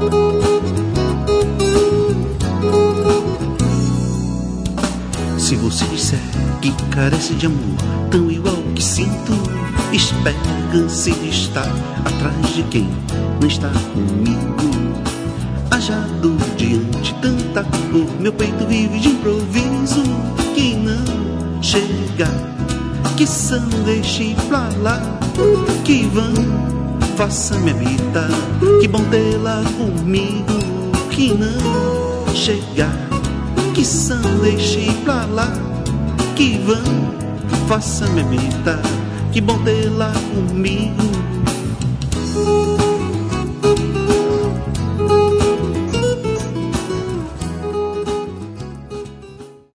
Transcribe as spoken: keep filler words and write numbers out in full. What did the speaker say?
Se você disser que carece de amor tão igual que sinto, espere, canse de estar atrás de quem não está comigo. Haja dor diante tanta dor, meu peito vive de improviso. Que não chega, que são deixe pra lá, que vão, faça minha vida, que bom tê-la comigo. Que não chega, que são deixe pra lá, que vão, faça minha vida, que bom tê-la comigo.